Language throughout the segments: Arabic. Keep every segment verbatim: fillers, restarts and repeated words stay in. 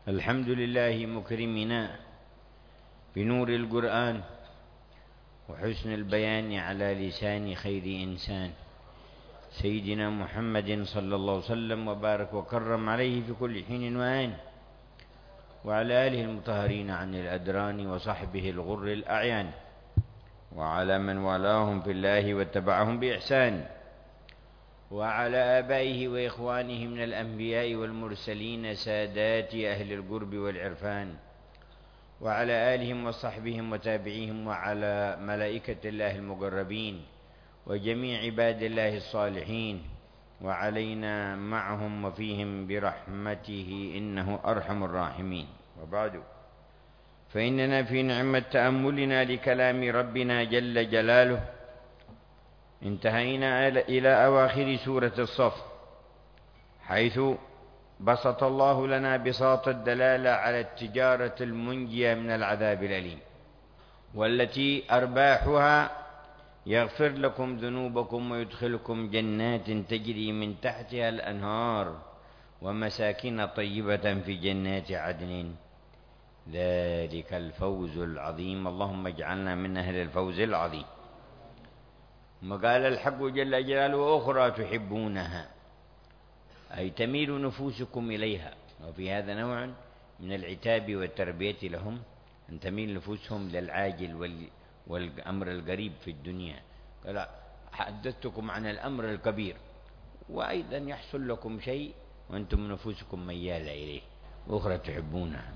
الحمد لله مكرمنا بنور القرآن وحسن البيان على لسان خير إنسان سيدنا محمد صلى الله عليه وسلم وبارك وكرم عليه في كل حين وآن، وعلى آله المطهرين عن الأدران وصحبه الغر الأعيان، وعلى من والاهم في الله واتبعهم بإحسان، وعلى آبائه وإخوانه من الأنبياء والمرسلين سادات أهل القرب والعرفان، وعلى آلهم وصحبهم وتابعيهم، وعلى ملائكة الله المقربين وجميع عباد الله الصالحين، وعلينا معهم وفيهم برحمته إنه أرحم الراحمين. وبعد، فإننا في نعمة تأملنا لكلام ربنا جل جلاله انتهينا إلى أواخر سورة الصف، حيث بسط الله لنا بساط الدلالة على التجارة المنجية من العذاب الأليم، والتي أرباحها يغفر لكم ذنوبكم ويدخلكم جنات تجري من تحتها الأنهار ومساكن طيبة في جنات عدن، ذلك الفوز العظيم. اللهم اجعلنا من أهل الفوز العظيم. ثم قال الحق جل جلاله: أخرى تحبونها، أي تميل نفوسكم إليها. وفي هذا نوع من العتاب والتربية لهم، أن تميل نفوسهم للعاجل والأمر القريب في الدنيا. قال: حدثتكم عن الأمر الكبير، وأيضا يحصل لكم شيء وأنتم نفوسكم ميالة إليه. أخرى تحبونها،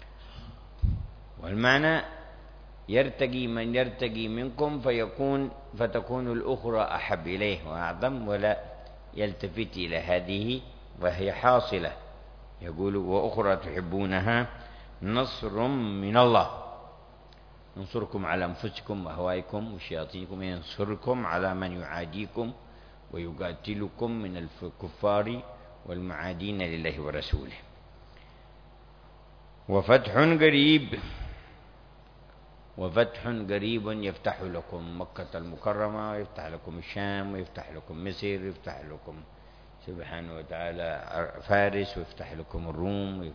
والمعنى يرتقي من يرتقي منكم فيكون فتكون الأخرى أحب إليه وأعظم، ولا يلتفت إلى هذه وهي حاصلة. يقول: وأخرى تحبونها نصر من الله، ينصركم على أنفسكم وهوائكم وشياطينكم، ينصركم على من يعاديكم ويقاتلكم من الكفار والمعادين لله ورسوله. وفتح قريب، وفتح قريب يفتح لكم مكة المكرمة، ويفتح لكم الشام، ويفتح لكم مصر، ويفتح لكم سبحانه وتعالى فارس، ويفتح لكم الروم.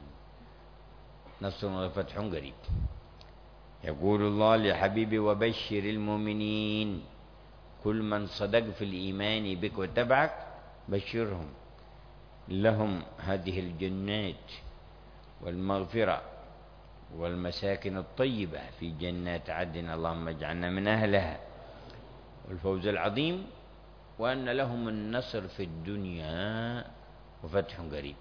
نصر وفتح قريب. يقول الله لحبيبي: وبشر المؤمنين، كل من صدق في الإيمان بك واتبعك بشرهم، لهم هذه الجنات والمغفرة والمساكن الطيبة في جنات عدن، اللهم اجعلنا من أهلها، والفوز العظيم، وأن لهم النصر في الدنيا وفتح قريب.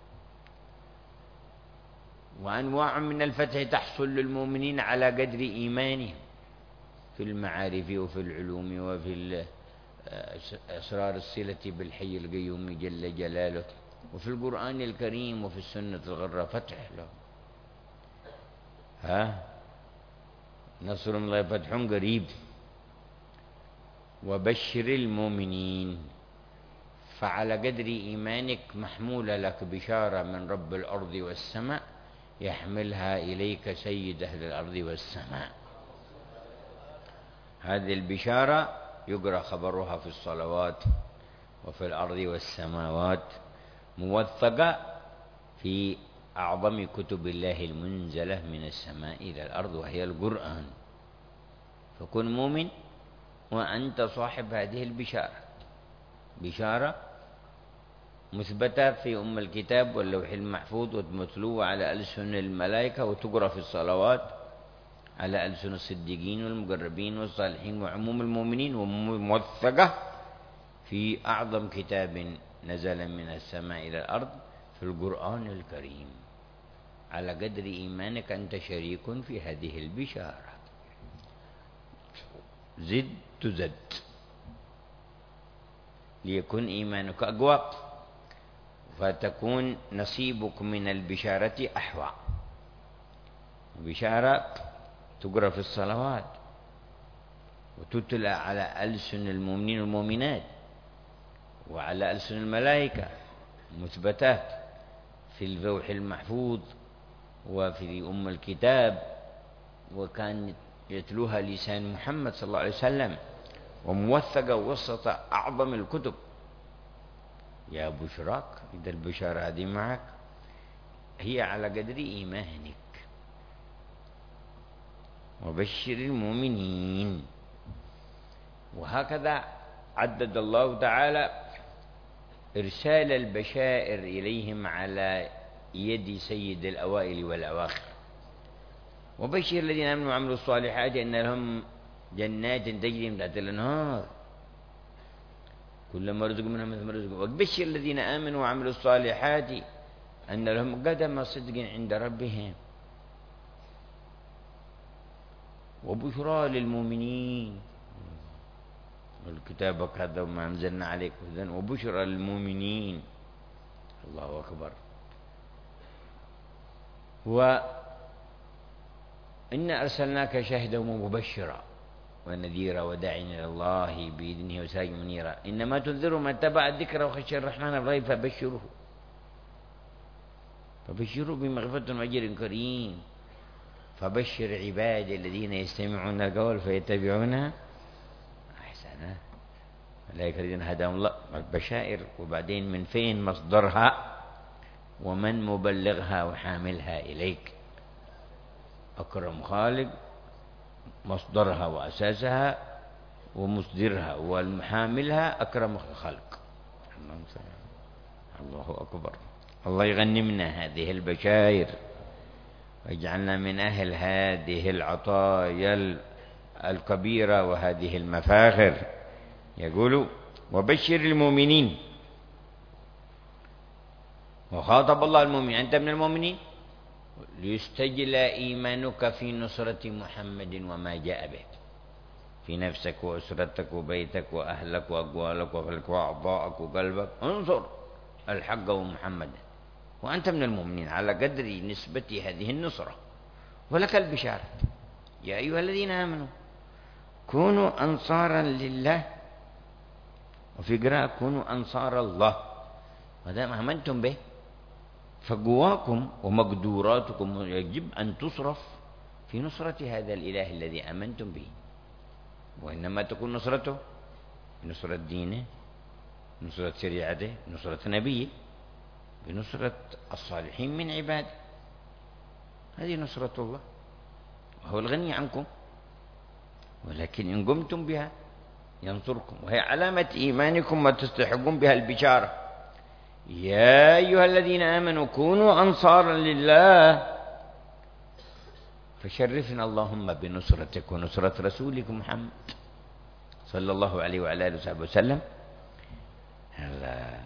وأنواع من الفتح تحصل للمؤمنين على قدر إيمانهم في المعارف وفي العلوم وفي أسرار الصلة بالحي القيوم جل جلاله، وفي القرآن الكريم وفي السنة الغرة فتح لهم. ها نصر من الله فتح قريب. وبشر المؤمنين، فعلى قدر إيمانك محمولة لك بشارة من رب الأرض والسماء يحملها إليك سيد أهل الأرض والسماء. هذه البشارة يقرأ خبرها في الصلوات وفي الأرض والسماوات، موثقة في أعظم كتب الله المنزلة من السماء إلى الأرض، وهي القرآن. فكن مؤمن وأنت صاحب هذه البشارة، بشارة مثبتة في أم الكتاب واللوح المحفوظ، ومتلوة على ألسن الملائكة، وتقرأ في الصلوات على ألسن الصديقين والمقربين والصالحين وعموم المؤمنين، وموثقة في أعظم كتاب نزل من السماء إلى الأرض في القرآن الكريم. على قدر إيمانك أنت شريك في هذه البشارة. زد تزد ليكون إيمانك أقوى، فتكون نصيبك من البشارة أحوى. بشارة تقرأ في الصلوات وتتلى على ألسن المؤمنين والمؤمنات وعلى ألسن الملائكة، مثبتات في اللوح المحفوظ وفي أم الكتاب، وكان يتلوها لسان محمد صلى الله عليه وسلم، وموثقة وسط أعظم الكتب. يا بشراك إذا البشارة هذه معك هي على قدر إيمانك. وبشر المؤمنين. وهكذا عدد الله تعالى إرسال البشائر إليهم على يد سيد الأوائل والأواخر. وبشر الذين آمنوا وعملوا الصالحات أن لهم جنات تجري من تحتها الأنهار كلما رزقوا منها مثل ما رزقوا. وبشر الذين آمنوا وعملوا الصالحات أن لهم قدم صدق عند ربهم وبشرى للمؤمنين. والكتاب هذا وما أنزلنا عليك هدى وبشرى للمؤمنين. الله أكبر. وإنا أرسلناك شاهدا ومبشرا ونذيرا وداعيا إلى الله بإذنه وسراجا منيرا إنما تنذر من اتبع الذكر وخشي الرحمن بالغيب فبشره فبشروا بمغفرة وأجر كريم. فبشر عبادي الذين يستمعون القول فيتبعون أحسنه أولئك الذين هداهم الله. البشائر. وبعدين من فين مصدرها ومن مبلغها وحاملها إليك. أكرم خالق مصدرها وأساسها ومصدرها والمحاملها أكرم خلق. الله أكبر. الله يغنمنا هذه البشائر واجعلنا من أهل هذه العطايا الكبيرة وهذه المفاخر. يقول وبشر المؤمنين. وخاطب الله المؤمنين أنت من المؤمنين ليستجلى إيمانك في نصرة محمد وما جاء به في نفسك وأسرتك وبيتك وأهلك وأقوالك وفلك وأعضاءك وقلبك. انظر الحق ومحمد وأنت من المؤمنين على قدر نسبة هذه النصرة. ولك البشارة يا أيها الذين آمنوا كونوا أنصارا لله. وفي قراءة كونوا أنصار الله. ما ما آمنتم به فقواكم ومقدوراتكم يجب أن تصرف في نصرة هذا الإله الذي آمنتم به. وإنما تكون نصرته بنصرة دينه نصرة شريعته نصرة نبيه بنصرة الصالحين من عباده. هذه نصرة الله وهو الغني عنكم. ولكن إن قمتم بها ينصركم وهي علامة إيمانكم وتستحقون بها البشارة. يا أيها الذين آمنوا كونوا أنصارا لله. فشرفنا اللهم بنصرتك ونصرة رسولك محمد صلى الله عليه وعلى آله وصحبه وسلم. هذا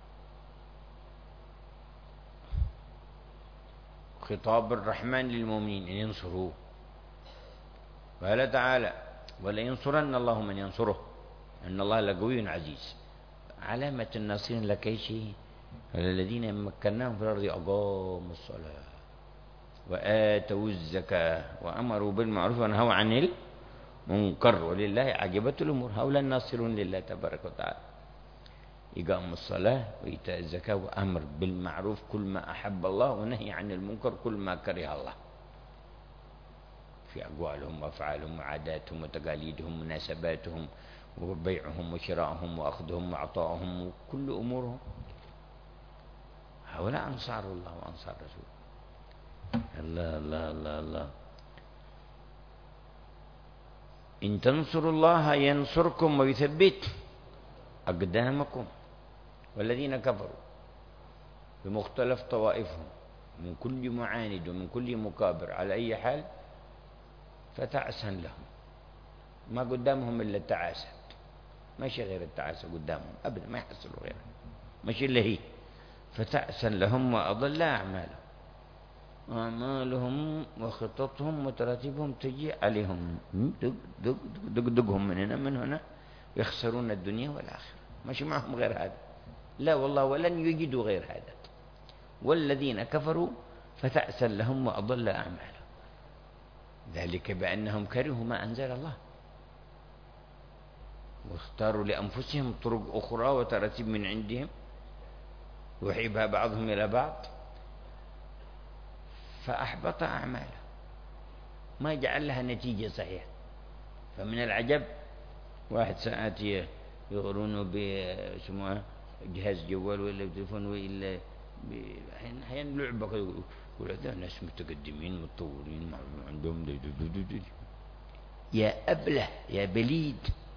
خطاب الرحمن للمؤمنين أن ينصروه. قال تعالى ولينصرن الله من ينصره إن الله لقوي عزيز. علامة الناصرين لك شيء الذين مكناهم في الأرض أقاموا الصلاة وآتوا الزكاة وأمروا بالمعروف ونهوا عن المنكر ولله عاقبة الأمور. هؤلاء الناصرون لله تبارك وتعالى. إقام الصلاة وإيتاء الزكاة وأمر بالمعروف كل ما أحب الله ونهي عن المنكر كل ما كره الله في أقوالهم وأفعالهم وعاداتهم وتقاليدهم ومناسباتهم وبيعهم وشراءهم وأخذهم وعطائهم وكل أمورهم. هؤلاء أنصار الله وأنصار رسوله. الله الله الله الله. إن تنصروا الله ينصركم ويثبت أقدامكم. والذين كفروا بمختلف طوائفهم من كل معاند ومن كل مكابر على أي حال فتعسا لهم. ما قدامهم إلا التعاسة. ماشي غير التعاسة قدامهم أبدا ما يحصلوا غيرها ماشي إلا هي. فتعسا لهم وأضل أعمالهم. أعمالهم وخططهم وتراتيبهم تجي عليهم دق دق دق دقهم من هنا من هنا يخسرون الدنيا والآخرة. ماشي معهم غير هذا. لا والله ولن يجدوا غير هذا. والذين كفروا فتعسا لهم وأضل أعمالهم. ذلك بأنهم كرهوا ما أنزل الله واختاروا لأنفسهم طرق أخرى وتراتيب من عندهم يحبها بعضهم إلى بعض فأحبط أعماله ما جعل لها نتيجة صحيحة. فمن العجب واحد ساعات يغرونه بجهاز جوال ولا تليفون ولا أحيانا لعبة يقول هذا ناس متقدمين متطورين عندهم دي دي دي دي. يا أبله يا بليد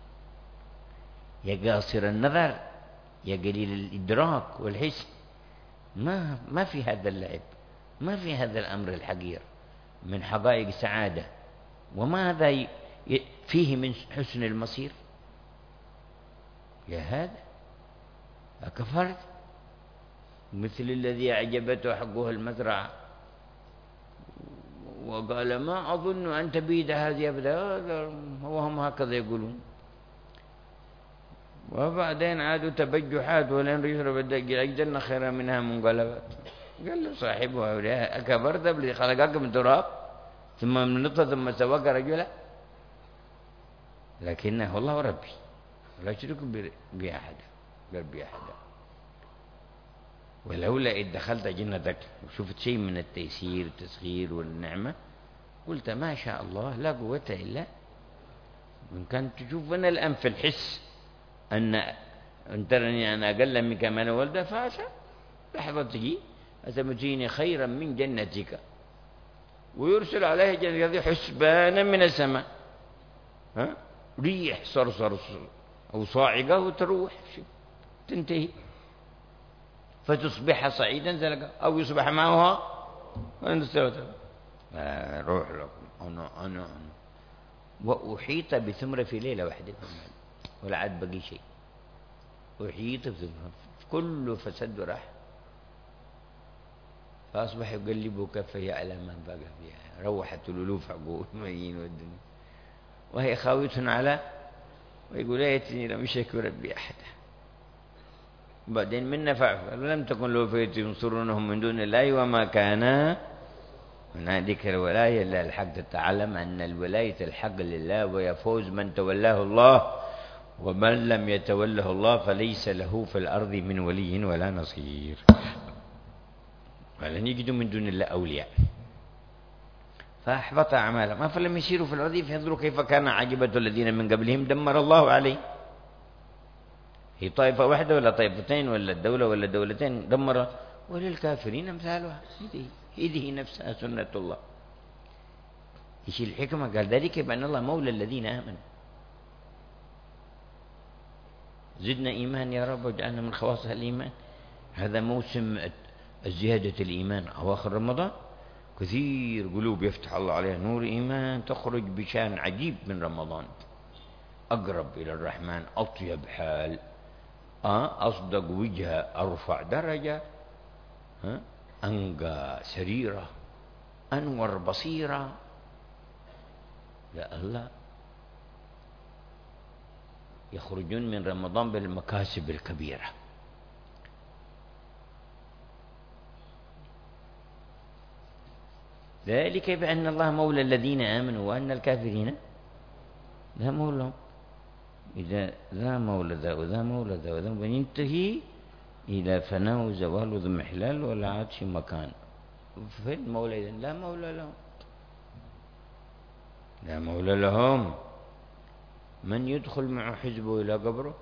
يا قاصر النظر يا قليل الإدراك والحس، ما ما في هذا اللعب، ما في هذا الأمر الحقير من حقائق سعادة، وماذا فيه من حسن المصير. يا هذا أكفرت؟ مثل الذي أعجبته حقه المزرعة وقال ما أظن أن تبيد هذه أبدا، هو هم هكذا يقولون. وبعدين عادوا تبجحات ولن يشرب الدجل أجدن خيرا منها منقلبات. قال له صاحبها أكبرت الذي خلقك من تراب ثم من نطفة ثم سواك رجلا؟ لكنه الله ربي لا يشرك بي أحدا بربي أحدا. ولولا إذ دخلت جنتك وشفت شيء من التيسير التسخير والنعمة قلت ما شاء الله لا قوة إلا. من كان تشوف أنا الآن في الحس أن أن ترني أنا أقل منك من ولد، فعسى لحظة تجي أتمتيني خيرا من جنتك ويرسل عليه جنة حسبانا من السماء، ها ريح صرصر أو صاعقة وتروح تنتهي فتصبح صعيدا زلقا أو يصبح معها وأنت استوت. روح لكم أنا أنا أنا وأحيط بثمرة في ليلة واحدة ولا عاد بقي شيء. أحيط بثمرة كله فسد راح، فأصبح يقلب كفيه على ما بقى فيها. روحت الألوف عقول مين والدنيا وهي خاوية على ويقول ليتني لم يشرك ربي أحدا. بعدين من نفع لم تكن له فئة ينصرونهم من دون الله وما كان من هذيك الولاية إلا الحق. تتعلم أن الولاية الحق لله ويفوز من تولاه الله، ومن لم يتوله الله فليس له في الأرض من ولي ولا نصير. ولن يجدوا من دون الله أولياء. فأحبط أعمالهم فلم يسيروا في الأرض فينظروا كيف كان عاقبة الذين من قبلهم دمر الله عليه. هي طائفة واحدة ولا طائفتين ولا الدولة ولا دولتين دمر، وللكافرين أمثالها. هذه نفسها سنة الله. إيش الحكمة؟ قال ذلك بأن الله مولى الذين آمنوا. زدنا إيمان يا رب واجعلنا من خواص الإيمان. هذا موسم الزيادة الإيمان أواخر رمضان، كثير قلوب يفتح الله عليها نور إيمان تخرج بشان عجيب من رمضان. أقرب إلى الرحمن، أطيب حال، أصدق وجهة، أرفع درجة، أنقى سريرة، أنور بصيرة. يا الله يخرجون من رمضان بالمكاسب الكبيرة. ذلك بأن الله مولى الذين آمنوا وأن الكافرين لا مولى. إذا ذا مولى ذا وذا مولى ذا وذا وينتهي إلى فناء وزوال وضمحلال ولا عادش مكان. فين مولى؟ إذن لا مولى لهم، لا مولى لهم. من يدخل معه حزبه إلى قبره؟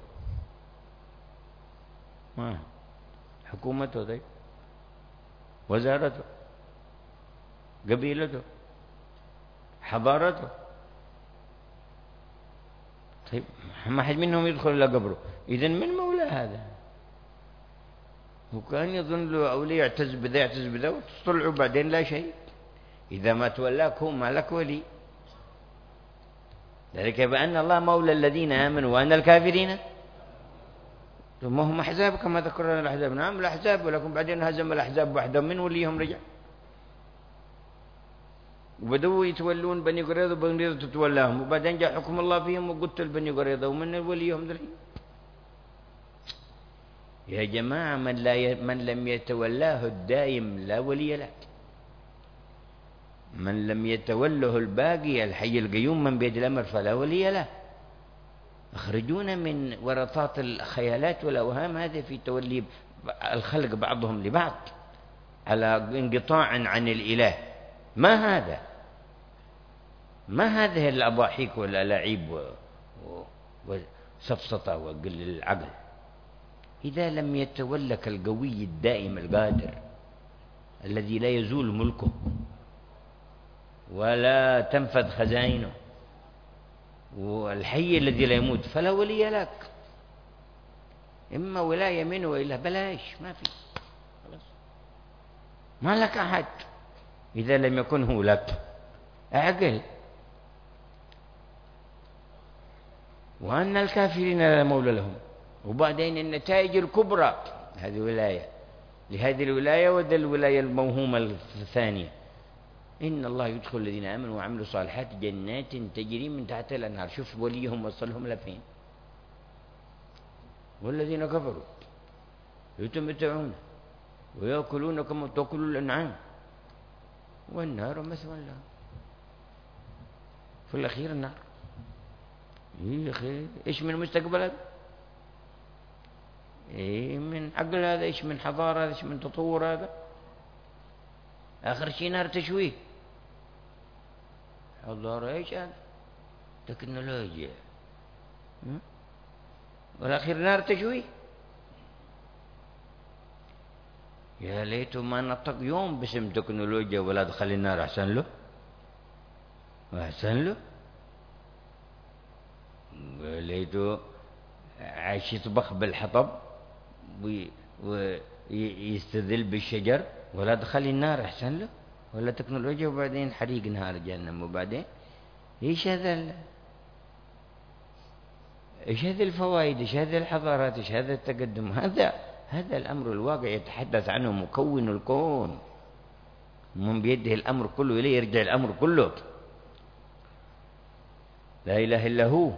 ما حكومته ذي، وزارته، قبيلته، حضارته. طيب ما حد منهم يدخل إلى قبره، إذن من مولى هذا؟ وكان يظن له أولي يعتز بذا يعتز بذا وتطلعوا بعدين لا شيء. إذا ما تولاك هو ما لك ولي. ذلك بأن الله مولى الذين آمنوا وأن الكافرين ثم هم أحزاب كما ذكرنا الأحزاب. نعم الأحزاب، ولكن بعدين هزم الأحزاب وحدهم من وليهم رجع، وبدوا يتولون بني قريظة وبني قريظة تتولاهم، وبعدين جاء حكم الله فيهم وقتل بني قريظة ومن وليهم ذلك. يا جماعة من, لا ي... من لم يتولاه الدائم لا ولي له. من لم يتوله الباقي الحي القيوم من بيد الأمر فلا ولي له. أخرجونا من ورطات الخيالات والأوهام هذه في تولي الخلق بعضهم لبعض على انقطاع عن الإله. ما هذا؟ ما هذه الأضاحيك والألاعيب وسفسطة وقل العقل؟ إذا لم يتولك القوي الدائم القادر الذي لا يزول ملكه ولا تنفذ خزائنه والحي الذي لا يموت فلا ولي لك. إما ولاية منه وإلا بلاش، ما في، خلاص ما لك أحد إذا لم يكن هو لك. أعقل. وأن الكافرين لا مولى لهم. وبعدين النتائج الكبرى هذه ولاية لهذه الولاية وذا الولاية الموهومة الثانية، إن الله يدخل الذين آمنوا وعملوا الصالحات جنات تجري من تحتها الأنهار. شوف وليهم وصلهم لفين. والذين كفروا يتمتعون ويأكلون كما تأكل الأنعام والنار مثوى لهم. في الأخير النار. يا أخي إيش من مستقبل هذا؟ إيه من عقل هذا؟ إيش من حضارة هذا؟ إيش من تطور هذا؟ آخر شيء نار تشويه. حضارة إيش هذا؟ تكنولوجيا. والأخير نار تشويه. يا ليته ما نطق يوم باسم تكنولوجيا ولا دخل النار. أحسن له أحسن له. ليته عايش يطبخ بالحطب ويستذل بالشجر ولا دخل النار. أحسن له. ولا تكنولوجيا وبعدين حريق نهار جهنم. وبعدين إيش هذا؟ إيش هذه الفوائد؟ إيش هذه الحضارات؟ إيش هذا التقدم؟ هذا هذا الأمر الواقع يتحدث عنه مكون الكون، من بيده الأمر كله، إليه يرجع الأمر كله. لا إله إلا هو.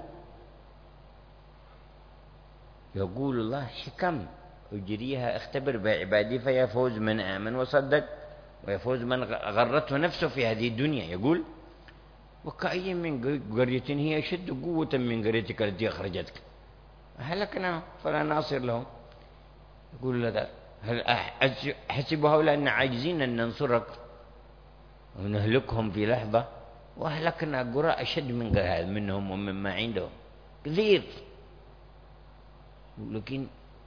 يقول الله حكم أجريها اختبر بعبادي فيفوز من آمن وصدق ويفوز من غرته نفسه في هذه الدنيا. يقول وكأي من قرية هي أشد قوة من قريتك التي أخرجتك أهلكنا فلا ناصر لهم. يقول هذا هل حسبوا هؤلاء أن عاجزين أن ننصرك ونهلكهم في لحظة؟ وأهلكنا قرى أشد من هذا منهم ومما عندهم كثير. لكن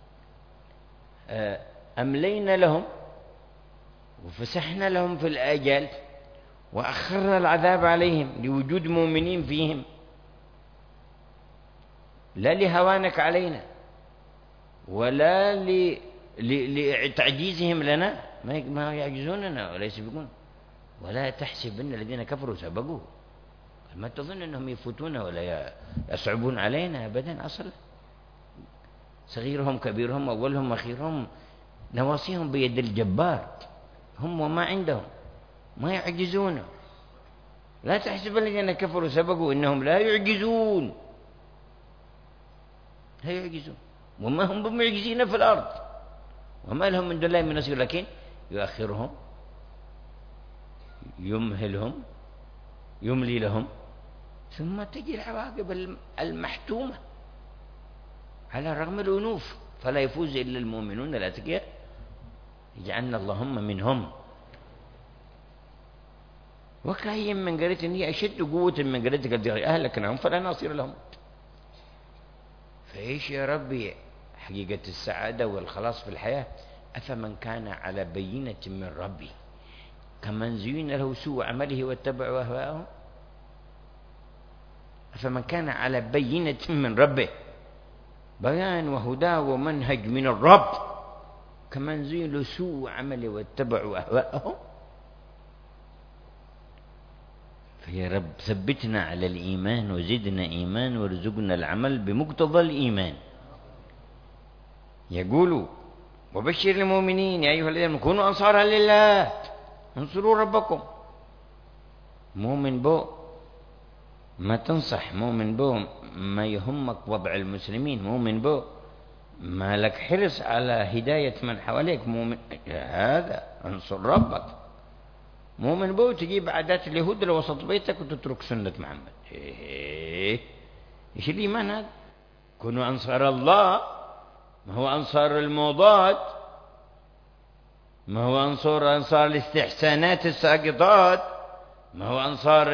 أملينا لهم وفسحنا لهم في الآجال وأخرنا العذاب عليهم لوجود مؤمنين فيهم، لا لهوانك علينا ولا لتعجيزهم لنا. ما يعجزوننا ولا يسبقون. ولا تحسب أن الذين كفروا سبقوا. ما تظن أنهم يفوتون ولا يصعبون علينا أبدا. أصلا صغيرهم كبيرهم أولهم أخيرهم نواصيهم بيد الجبار. هم وما عندهم ما يعجزون. لا تحسب الذين كفروا سبقوا إنهم لا يعجزون. لا يعجزون وما هم بمعجزين في الأرض وما لهم من دون الله من نصير. لكن يؤخرهم يمهلهم يملي لهم ثم تجي العواقب المحتومة على رغم الأنوف. فلا يفوز إلا المؤمنون الأتقياء. اجعلنا اللهم منهم. وكأي من قرية هي أشد قوة من قريتك التي أهلكناهم فلا ناصر لهم. فإيش يا ربي حقيقة السعادة والخلاص في الحياة؟ أفمن كان على بينة من ربي كمن زين له سوء عمله واتبعوا أهواءهم. أفمن كان على بينة من ربه بيان وهدى ومنهج من الرب كمن زين له سوء عمله واتبعوا أهواءهم. فيا رب ثبتنا على الإيمان وزدنا إيمان وارزقنا العمل بمقتضى الإيمان. يقول وبشر المؤمنين يا أيها الذين كونوا أنصارا لله انصروا ربكم. مؤمن بو ما تنصح، مؤمن بو ما يهمك وضع المسلمين، مؤمن بو ما لك حرص على هداية من حواليك، مؤمن هذا انصر ربك. مؤمن بو تجيب عادات اليهود لوسط بيتك وتترك سنة محمد. إيه إيش الإيمان هذا؟ كونوا أنصار الله، ما هو أنصار الموضات، ما هو أنصار أنصار الاستحسانات الساقطات، ما هو أنصار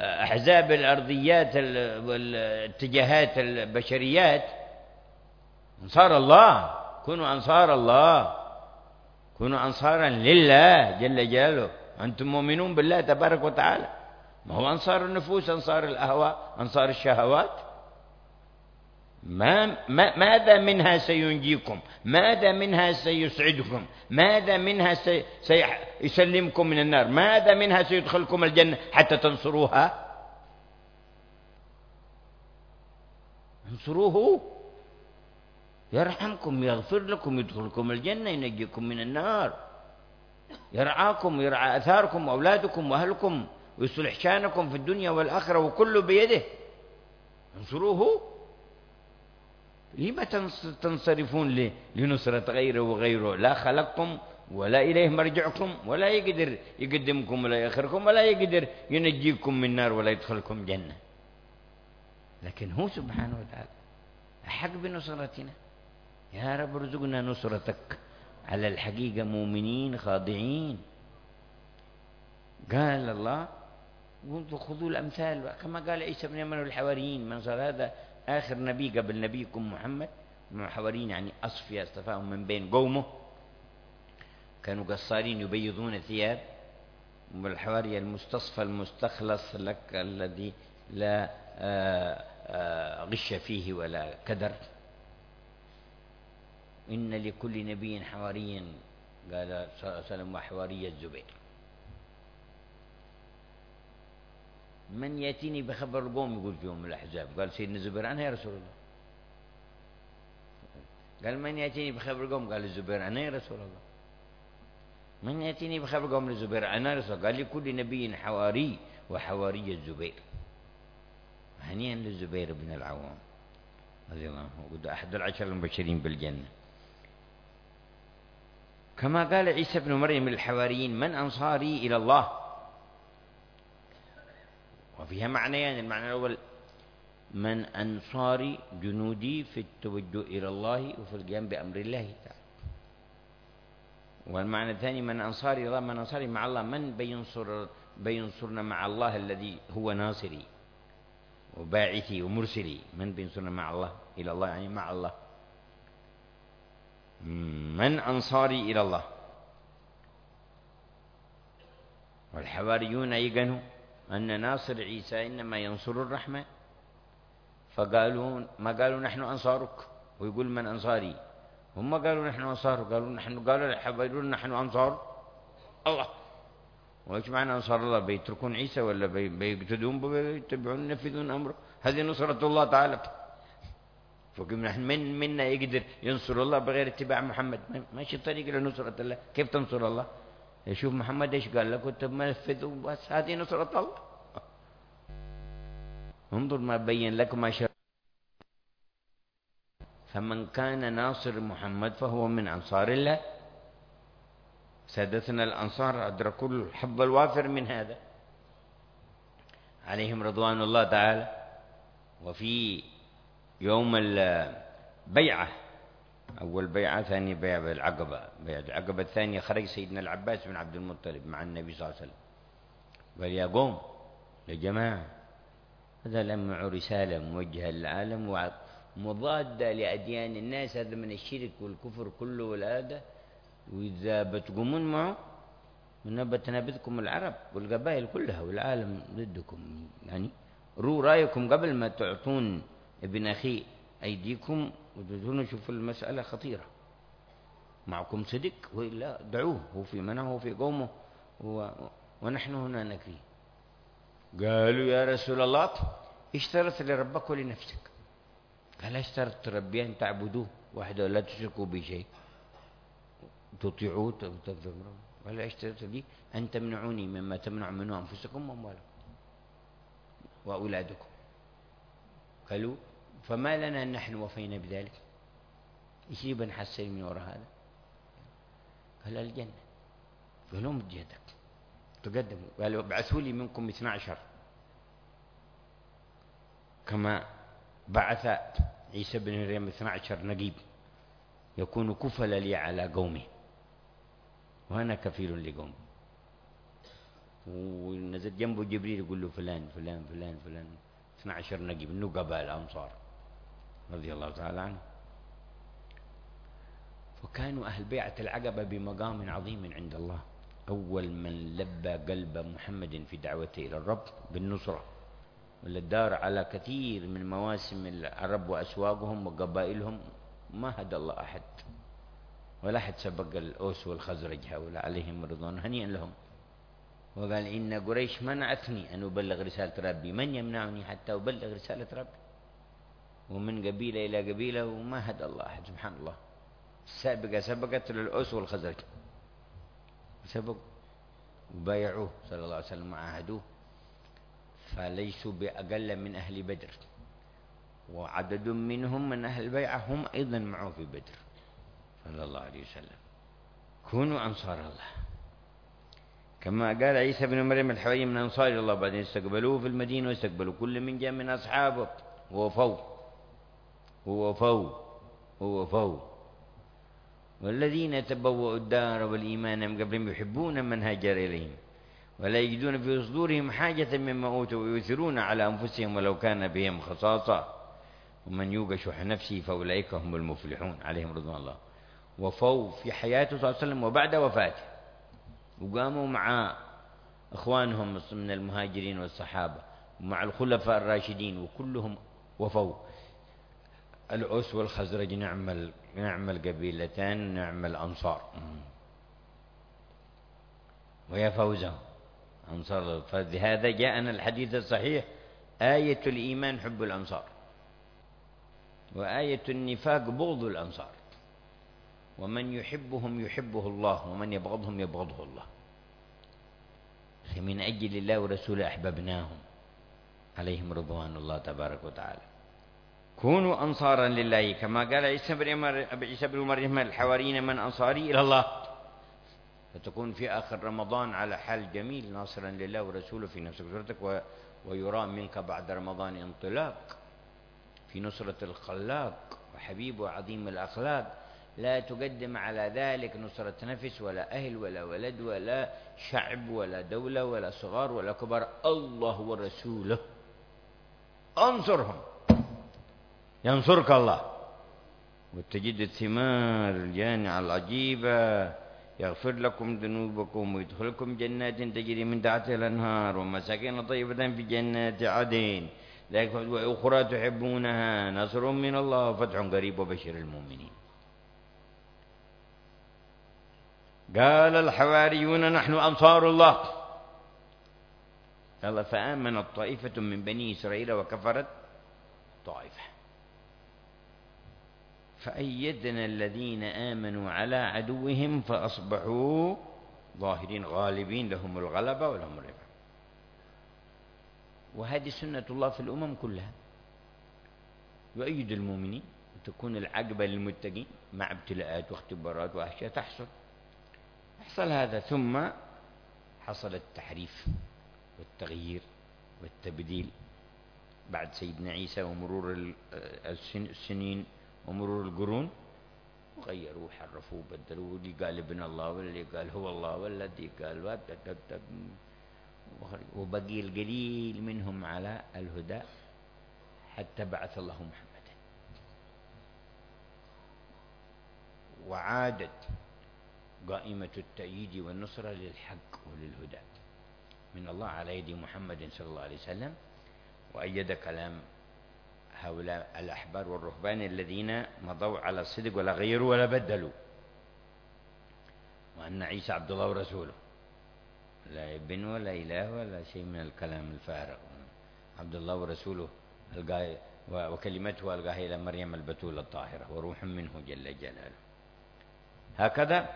الأحزاب الأرضيات والاتجاهات البشريات. أنصار الله، كونوا أنصار الله، كونوا أنصارا لله جل جلاله. أنتم مؤمنون بالله تبارك وتعالى، ما هو أنصار النفوس، أنصار الأهواء، أنصار الشهوات. ما ما ماذا منها سينجيكم؟ ماذا منها سيسعدكم؟ ماذا منها سي سيسلمكم من النار؟ ماذا منها سيدخلكم الجنة حتى تنصروها؟ انصروه يرحمكم، يغفر لكم، يدخلكم الجنة، ينجيكم من النار، يرعاكم، يرعى أثاركم وأولادكم وأهلكم، ويصلح شانكم في الدنيا والآخرة، وكله بيده. انصروه. لما تنصرفون لنصرة غيره وغيره؟ لا خلقكم ولا إليه مرجعكم، ولا يقدر يقدمكم ولا يأخركم، ولا يقدر ينجيكم من النار ولا يدخلكم جنة، لكن هو سبحانه وتعالى أحق بنصرتنا. يا رب ارزقنا نصرتك على الحقيقة مؤمنين خاضعين. قال الله خذوا الأمثال كما قال عيسى بن مريم الحواريين، من صار هذا آخر نبي قبل نبيكم محمد. من الحواريين يعني أصفياء اصطفاهم من بين قومه، كانوا قصارين يبيضون الثياب. والحواري المستصفى المستخلص لك الذي لا آآ آآ غش فيه ولا كدر. إن لكل نبي حواريا، قال صلى الله عليه وسلم وحواري الزبير. من يأتيني بخبر القوم يقول في يوم الأحزاب، قال سيدنا الزبير أنا يا رسول الله. قال من يأتيني بخبر القوم، قال الزبير أنا يا رسول الله. من يأتيني بخبر القوم للزبير أنا يا رسول الله. قال لكل نبي حواري وحواري الزبير. هنيئا للزبير بن العوام رضي الله عنه، أحد العشر المبشرين بالجنة. كما قال عيسى بن مريم للحواريين من أنصاري إلى الله، وفيها معنيان. المعنى الأول من أنصاري جنودي في التوجه إلى الله وفي القيام بأمر الله تعالى. والمعنى الثاني من أنصاري الله، من أنصاري مع الله، من بينصر بينصرنا مع الله الذي هو ناصري وباعثي ومرسلي. من بينصرنا مع الله إلى الله يعني مع الله. من أنصاري إلى الله. والحواريون أيقنوا أن ناصر عيسى إنما ينصر الرحمن، فقالوا ما قالوا نحن أنصارك، ويقول من أنصاري، هم قالوا نحن أنصار، قالوا نحن، قالوا الحواريون نحن أنصار الله. وإيش معنى أنصار الله؟ بيتركون عيسى ولا بيقتدون بيتبعون ينفذون أمره؟ هذه نصرة الله تعالى. فكم نحن من منا يقدر ينصر الله بغير اتباع محمد؟ ماشي الطريق لنصرة الله. كيف تنصر الله؟ يشوف محمد ايش قال لك وانت منفذ بس، هذه نصرة الله. انظر ما بين لك ما شاء. فمن كان ناصر محمد فهو من أنصار الله. سادتنا الأنصار أدركوا الحظ الوافر من هذا عليهم رضوان الله تعالى. وفي يوم البيعة، أول بيعة، ثاني بيعة بالعقبة، بيعة العقبة الثانية، خرج سيدنا العباس بن عبد المطلب مع النبي صلى الله عليه وسلم، قال يا قوم يا جماعة، هذا لمع رسالة موجهة للعالم ومضادة لأديان الناس، هذا من الشرك والكفر كله والآدة، وإذا بتقومون معه بتنابذكم العرب والقبائل كلها والعالم ضدكم. يعني رو رأيكم قبل ما تعطون ابن أخي أيديكم وتقولون شوفوا المسألة خطيرة، معكم صدق وإلا دعوه، هو في منعه وفي قومه و... ونحن هنا نكفي. قالوا يا رسول الله اشترط لربك ولنفسك. قال اشترط ربي أن تعبدوه وحده لا تشركوا به شيء تطيعوه وتذكروا. قال اشترط لي أن تمنعوني مما تمنع منه أنفسكم وأموالكم وأولادكم. قالوا فما لنا أن نحن وفينا بذلك، إيش يبقى نحصل من وراء هذا؟ قال الجنة. قالوا مد يدك تقدموا. قالوا ابعثوا لي منكم اثنا عشر كما بعث عيسى بن مريم اثنا عشر نقيب يكون كفلا لي على قومه وأنا كفيل لقومه. ونزل جنبه جبريل يقول له فلان فلان فلان فلان اثنا عشر نقيب النقباء الأنصار رضي الله تعالى عنه. وكانوا أهل بيعة العقبة بمقام عظيم عند الله، أول من لبى قلب محمد في دعوته إلى الرب بالنصرة، واللي دار على كثير من مواسم العرب وأسواقهم وقبائلهم، ما هدى الله أحد ولا أحد سبق الأوس والخزرج هؤلاء عليهم رضوان، هنيئا لهم. وقال إن قريش منعتني أن أبلغ رسالة ربي، من يمنعني حتى أبلغ رسالة ربي؟ ومن قبيلة إلى قبيلة وما هدى الله أحد، سبحان الله. السابقة سبقت للأوس والخزرج، سبق وبايعوه صلى الله عليه وسلم وعاهدوه، فليسوا بأقل من أهل بدر، وعدد منهم من أهل البيعة هم أيضا معه في بدر صلى الله عليه وسلم. كونوا أنصار الله، كما قال عيسى بن مريم الحواري من أنصار الله، بعدين استقبلوه في المدينة واستقبلوا كل من جاء من أصحابه ووفوا ووفوا ووفوا. والذين تبوأوا الدار والإيمان من قبلهم يحبون من هاجر إليهم ولا يجدون في صدورهم حاجة مما أوتوا ويؤثرون على أنفسهم ولو كان بهم خصاصة ومن يوق شح نفسه فأولئك هم المفلحون عليهم رضوان الله. وفوا في حياته صلى الله عليه وسلم وبعد وفاته، وقاموا مع إخوانهم من المهاجرين والصحابة ومع الخلفاء الراشدين وكلهم وفوا. الأوس والخزرج نعم نعم القبيلتان، نعم الأنصار، ويا فوزهم أنصار الله. فلهذا جاءنا الحديث الصحيح: آية الإيمان حب الأنصار، وآية النفاق بغض الأنصار، ومن يحبهم يحبه الله ومن يبغضهم يبغضه الله. فمن أجل الله ورسوله أحببناهم عليهم رضوان الله تبارك وتعالى. كونوا أنصارا لله كما قال عيسى بن مريم الحواريين من أنصاري إلى الله، فتكون في آخر رمضان على حال جميل ناصرا لله ورسوله في نفسك صورتك، ويرى منك بعد رمضان انطلاق في نصرة الخلاق وحبيب وعظيم الأخلاق. لا تقدم على ذلك نصرة نفس ولا أهل ولا ولد ولا شعب ولا دولة ولا صغار ولا كبار، الله ورسوله. أنصرهم ينصرك الله، وتجد الثمار الجانعة العجيبة، يغفر لكم ذنوبكم ويدخلكم جنات تجري من تحتها الأنهار ومساكن طيبة في جنات عدن وأخرى تحبونها نصر من الله وفتح قريب وبشر المؤمنين. قال الحواريون نحن أنصار الله، قال فآمنت طائفة من بني إسرائيل وكفرت طائفة فأيدنا الذين آمنوا على عدوهم فأصبحوا ظاهرين غالبين، لهم الغلبة ولهم الربح. وهذه سنة الله في الأمم كلها، يؤيد المؤمنين وتكون العقبة للمتقين مع ابتلاءات واختبارات وأشياء تحصل. حصل هذا، ثم حصل التحريف والتغيير والتبديل بعد سيدنا عيسى ومرور السنين ومرور القرون، وغيروا وحرفوا وبدلوا، اللي قال ابن الله واللي قال هو الله والذي قال، وبقي القليل منهم على الهدى حتى بعث الله محمدا. وعادت قائمة التأييد والنصرة للحق وللهدى من الله على يد محمد صلى الله عليه وسلم، وأيد كلام هؤلاء الأحبار والرهبان الذين مضوا على الصدق ولا غيروا ولا بدلوا، وأن عيسى عبد الله ورسوله، لا ابن ولا إله ولا شيء من الكلام الفارغ، عبد الله ورسوله وكلمته ألقاها إلى مريم البتول الطاهرة وروح منه جل جلاله. هكذا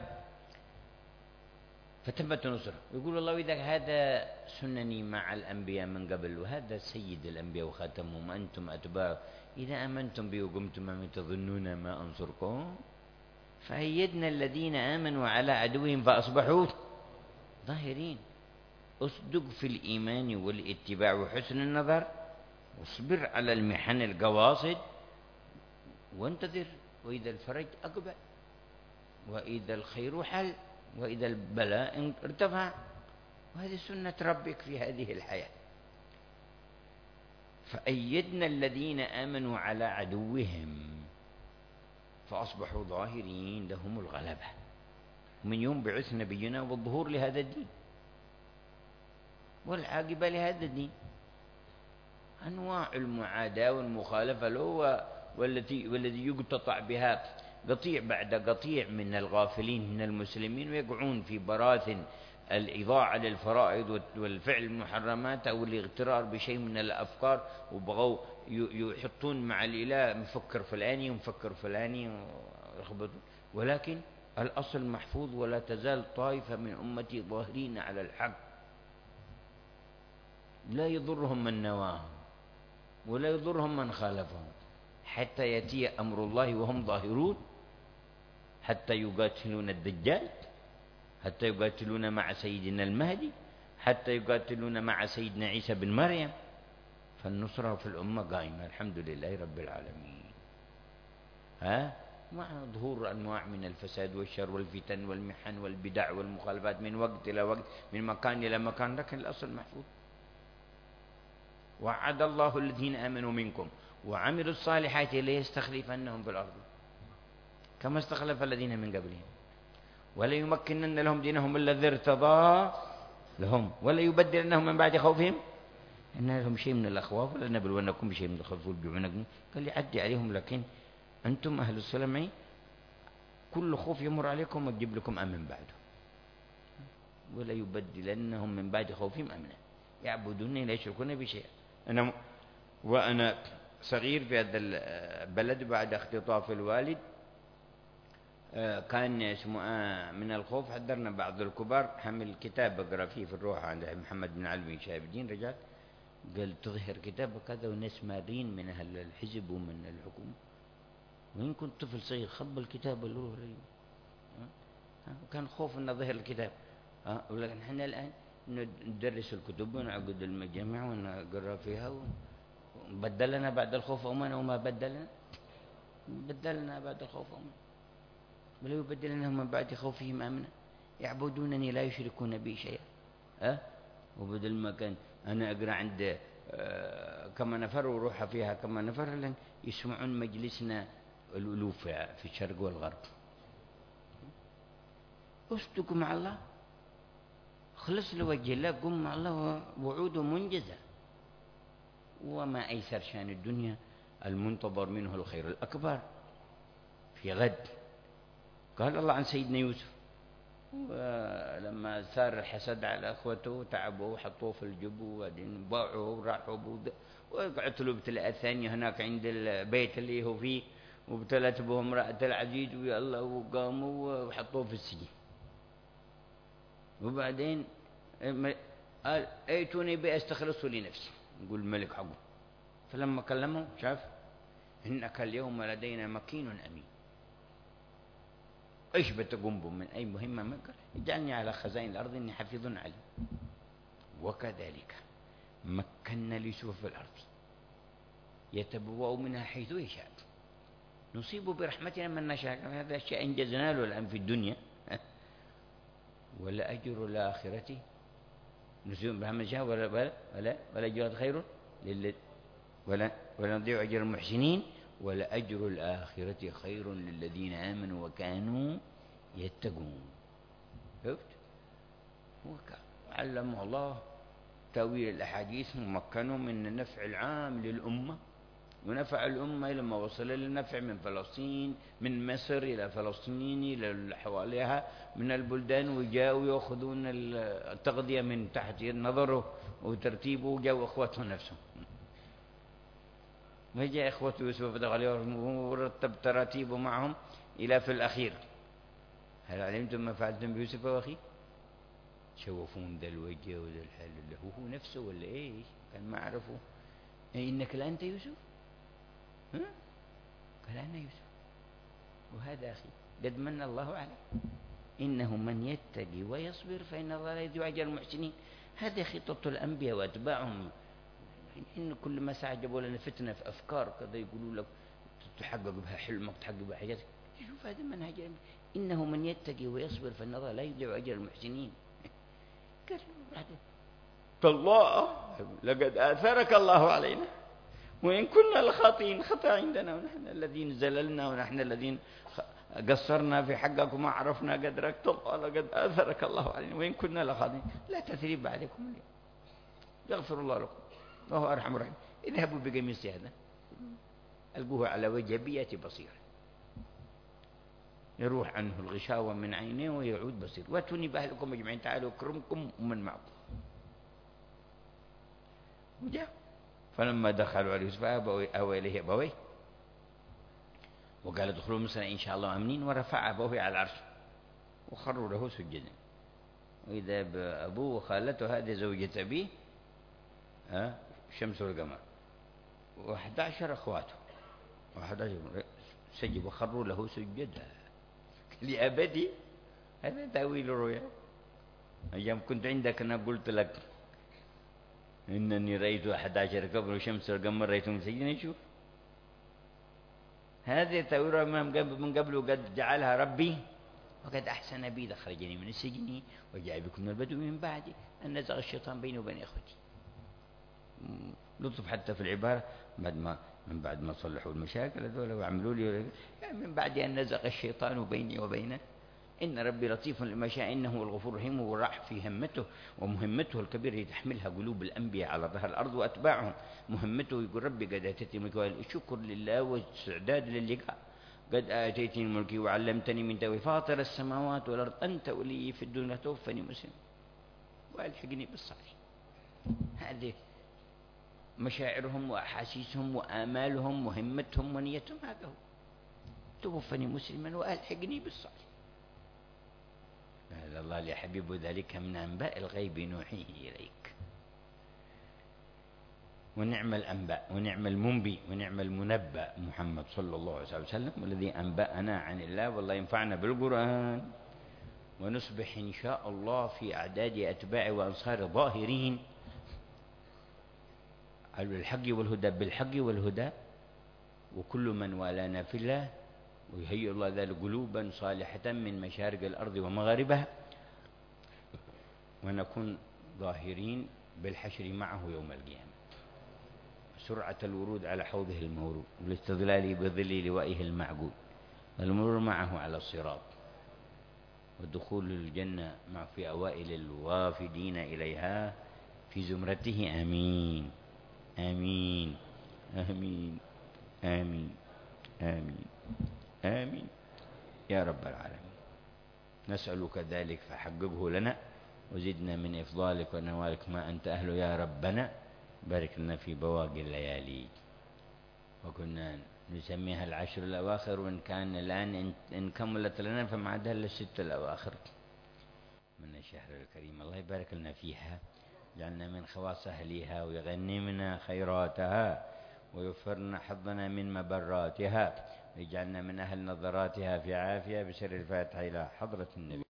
فتمت نصرة. يقول الله إذا هذا سنني مع الأنبياء من قبل، وهذا سيد الأنبياء وخاتمهم، أنتم أتباع، إذا أمنتم بي وقمتم ما تظنون ما أنصركم. فأيدنا الذين آمنوا على عدوهم فأصبحوا ظاهرين. أصدق في الإيمان والاتباع وحسن النظر، واصبر على المحن القواصد، وانتظر، وإذا الفرج أقبل، وإذا الخير حل، وإذا البلاء ارتفع. وهذه سنة ربك في هذه الحياة. فأيدنا الذين آمنوا على عدوهم فأصبحوا ظاهرين لهم الغلبة. من يوم بعث نبينا والظهور لهذا الدين والعاقبة لهذا الدين. أنواع المعاداة والمخالفة له والتي والذي يقتطع بها قطيع بعد قطيع من الغافلين من المسلمين، ويقعون في براثن الإضاعة للفرائض والفعل المحرمات أو الاغترار بشيء من الأفكار، وبغوا يحطون مع الإله مفكر فلاني ومفكر فلاني ويخبطون. ولكن الأصل محفوظ، ولا تزال طائفة من أمتي ظاهرين على الحق لا يضرهم من نواهم ولا يضرهم من خالفهم حتى يأتي أمر الله وهم ظاهرون، حتى يقاتلون الدجال، حتى يقاتلون مع سيدنا المهدي، حتى يقاتلون مع سيدنا عيسى بن مريم. فالنصرة في الأمة قائمة الحمد لله رب العالمين. ها مع ظهور أنواع من الفساد والشر والفتن والمحن والبدع والمخالفات من وقت إلى وقت، من مكان إلى مكان، لكن الأصل محفوظ. وعد الله الذين آمنوا منكم وعملوا الصالحات ليستخلفنهم في الأرض كما استخلف الذين من قبلهم وليمكنن لهم دينهم الذي ارتضى لهم وليبدلنهم من بعد خوفهم إن لهم شيء من الأخواف ولنبلونكم بشيء من الخوف والجوع ونقم. قال يعدي عليهم، لكن أنتم أهل السلام كل خوف يمر عليكم وتجيب لكم أمن بعده. وليبدلنهم من بعد خوفهم أمنا يعبدونني لا يشركون بشيء. أنا وأنا صغير في هذا البلد بعد اختطاف الوالد كان اسمه من الخوف حضرنا بعض الكبار حمل كتاب أقرأ فيه في الروح عند محمد بن علوي شهاب الدين رجال، قال تظهر كتاب كذا وناس مارين من أهل الحزب ومن الحكومة، وإن كنت طفل صغير خب الكتاب الروح كان خوف أن ظهر الكتاب. ولكن احنا الآن ندرس الكتب ونعقد المجامع ونقرأ فيها وبدلنا بعد الخوف أمنا وما بدلنا بدلنا بعد الخوف أمنا بل يبدلنهم من بعد خوفهم أمنا يعبدونني لا يشركون بي شيئا. أه؟ وبدل ما كان أنا أقرأ عند أه كما نفر وروح فيها كما نفر لن يسمعون مجلسنا الألوف في الشرق والغرب. أصدق مع الله، خلص لوجه الله، قم مع الله وعوده منجزة. وما أيسر شان الدنيا المنتظر منه الخير الأكبر في غد. قال الله عن سيدنا يوسف ولما سار الحسد على أخوته تعبوا وحطوه في الجب وبعدين باعوا وراحوا وقعت له ابتلاء ثانية هناك عند البيت اللي هو فيه، وابتلت به امرأة العزيز ويا الله وقاموا وحطوه في السجن. وبعدين قال ائتوني بأستخلصه لنفسي، يقول الملك حقه. فلما كلمه شاف إنك اليوم لدينا مكين أمين، إيش بتقوم به من أي مهمة منك؟ اجعلني على خزائن الأرض إني حفيظ عليم. وكذلك مكنا ليوسف في الأرض يتبوأ منها حيث يشاء نصيب برحمتنا من نشاء. هذا الشيء أنجزنا له الآن في الدنيا. ولا أجر الآخرة نصيب برحمة شاء ولا ولا ولا ولا أجر خير لل ولا ولا نضيع أجر المحسنين ولا أجر الآخرة خير للذين آمنوا وكانوا يتقون. شفت؟ وعلمه الله تأويل الأحاديث ومكنه من النفع العام للأمة، ونفع الأمة لما وصل للنفع من فلسطين من مصر إلى فلسطين إلى حواليها من البلدان، وجاءوا يأخذون التغذية من تحت نظره وترتيبه، وجاءوا أخوته نفسهم. وجاء إخوة يوسف فدخلوا ورتب تراتيبه معهم إلى في الأخير هل علمتم ما فعلتم بيوسف وأخيه؟ شوفون ذا الوجه وذا الحال اللي هو نفسه ولا إيش؟ كان ما عرفوا إنك لأنت يوسف؟ ها؟ قال أنا يوسف وهذا أخي قد من الله عليه إنه من يتقي ويصبر فإن الله لا يضيع أجر المحسنين. هذه خطة الأنبياء وأتباعهم. إن كل ما سعجبوا لنا فتنة في أفكار كذا يقولوا لك تحقق بها حلمك تحقق بها حاجات. شوف هذا منهج إنه من يتقي ويصبر فإن الله لا يضيع أجر المحسنين. قال الله لقد آثرك الله علينا وإن كنا لخاطئين، خطأ عندنا، ونحن الذين زللنا، ونحن الذين قصرنا في حقك وما عرفنا قدرك، قال قد آثرك الله علينا، وإن كنا لخاطئين. لا تثريب عليكم اليوم، يغفر الله لكم وهو أرحم الراحمين. اذهبوا بقميصي هذا ألقوه على وجه بياتي بصير، يروح عنه الغشاوة من عينيه ويعود بصير. واتوني بأهلكم أجمعين، تعالوا أكرمكم ومن معكم. وجاء فلما دخلوا على يوسف أوى إليه أبويه وقال ادخلوا مصر إن شاء الله آمنين، ورفع أبوه على العرش وخروا له سجدا. وإذا بأبوه وخالته، هذه زوجة أبيه، ها شمس والقمر، وأحد عشر أخواته، وأحد عشر سجد وخروا له سجدا لأبدي. هذا تأويل الرؤيا. أيام كنت عندك أنا قلت لك إنني رأيت أحد عشر كوكبا وشمس والقمر رأيتهم سجدا. شوف هذه تأويل من قبل قد جعلها ربي وقد أحسن بي، أخرجني من السجن وجاء بكم من البدو من بعد أن نزغ الشيطان بيني وبين إخوتي. لطف حتى في العبارة، بعد ما من بعد ما صلحوا المشاكل هذول وعملوا لي، يعني من بعد أن نزغ الشيطان بيني وبينه إن ربي لطيف لما شاء إنه هو الغفور الرحيم. وراح في همته ومهمته الكبيرة هي تحملها قلوب الأنبياء على ظهر الأرض وأتباعهم. مهمته يقول ربي قد آتيتني ملكي، الشكر لله واستعداد للقاء. قد آتيتني ملكي وعلمتني من تأويل فاطر السماوات والأرض أنت ولي في الدنيا توفني مسلم وألحقني بالصالحين. هذه مشاعرهم وأحاسيسهم وآمالهم وهمتهم ونيتهم، هذا هو توفني مسلما وألحقني بالصالحين. قال الله يا حبيب ذلك من أنباء الغيب نوحيه إليك. ونعم الأنباء ونعم المنبي ونعم المنبأ محمد صلى الله عليه وسلم، والذي أنبأنا عن الله. والله ينفعنا بالقرآن، ونصبح إن شاء الله في أعداد أتباع وأنصار ظاهرين على الحق والهدى، بالحق والهدى، وكل من والانا في الله، ويهيئ الله ذلك قلوبا صالحة من مشارق الأرض ومغاربها، ونكون ظاهرين بالحشر معه يوم القيامة. سرعة الورود على حوضه المورود، والاستظلال بظل لوائه المعقود، والمرور معه على الصراط، والدخول الجنة مع في أوائل الوافدين إليها في زمرته. آمين آمين آمين آمين آمين آمين يا رب العالمين. نسألك ذلك فحققه لنا، وزدنا من إفضالك ونوالك ما أنت أهله يا ربنا. بارك لنا في بواقي الليالي، وكنا نسميها العشر الأواخر، وإن كان الآن إن كملت لنا فما عادها إلا الست الأواخر من الشهر الكريم. الله يبارك لنا فيها، جعلنا من خواص أهلها، ويغنمنا خيراتها، ويوفرنا حظنا من مبراتها، ويجعلنا من أهل نظراتها في عافية. بسر الفاتحة إلى حضرة النبي.